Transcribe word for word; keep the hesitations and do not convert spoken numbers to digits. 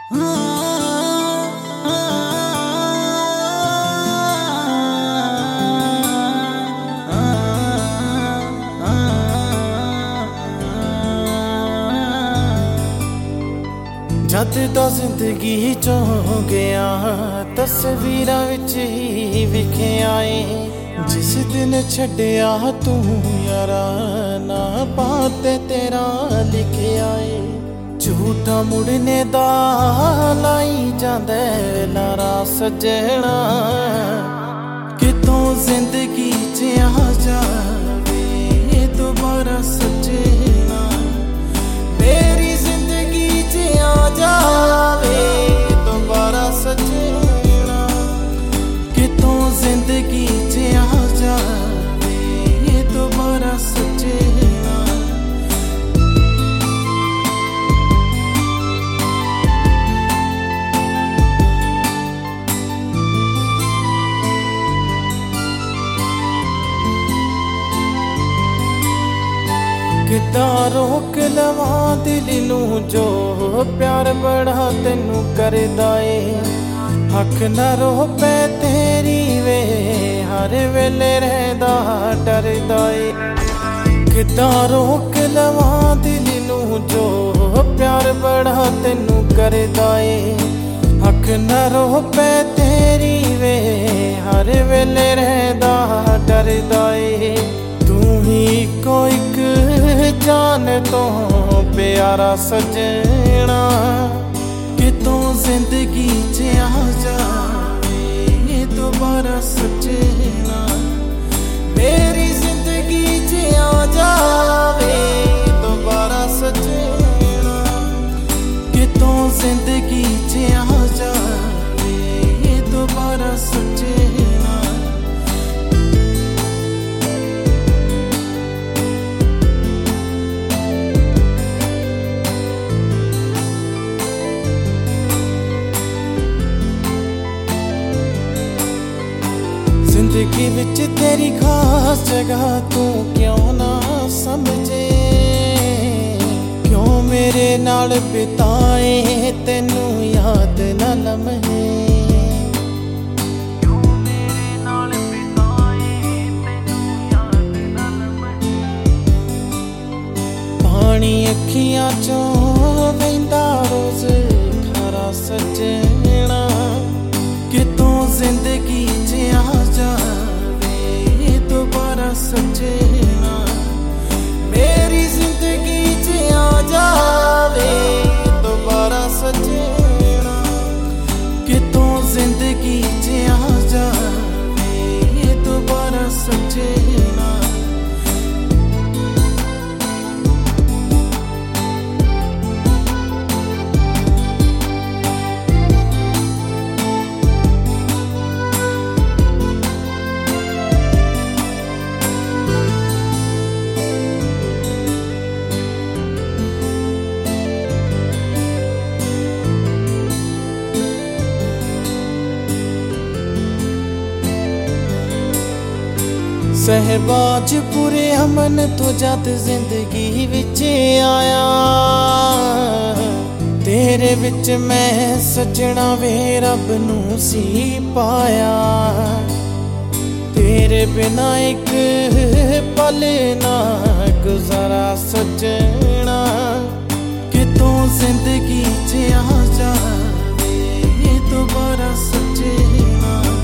जद तो जिंदगी चों गया तस्वीरां विच ही विखे आए। जिस दिन छड्डिया तू यारा ना पाते तेरा लिखे आए। झूठा मुड़ने दा लाई जांदे लारा सजना कितों जिंदगी च आ जावे दोबारा सजना। मेरी जिंदगी च आ जावे दोबारा सजना कितों जिंदगी च आ जावे दोबारा सजना। किदां रोक लवा दिल नू जो प्यार बड़ा तेनू करदा ए। हक न रो पे तेरी वे हर वेले रहदा डरदा ए। किदां रोक लवा दिल नू जो प्यार बड़ा तेनू करदा ए। हक न रो पे तेरी वे हर वेले रहदा डरदा ए। तू ही कोई जान तो प्यारा सजना कितों जिंदगी च आ जावे दोबारा सजना। मेरी जिंदगी च आ जावे दोबारा सजना कितों जिंदगी च आ जावे दोबारा सजना। जिंदगी विच तेरी खास जगह तू क्यों ना समझे। क्यों मेरे नाल बिताए तेनू याद ना लम्हे। पानी अखियां चों वहिंदा रोज खारा सजना कितों जिंदगी च आ जावे दोबारा सजना। मेरी जिंदगी च आ जावे दोबारा सजना कितों जिंदगी च आ जावे दोबारा सजना। सहबाज पूरे अमन तो जद जिंदगी विच आया। तेरे विच मैं सजना वे रब नू सी पाया। तेरे बिना एक पल ना गुजारा सजना कितों जिंदगी च आ जावे दोबारा सजना।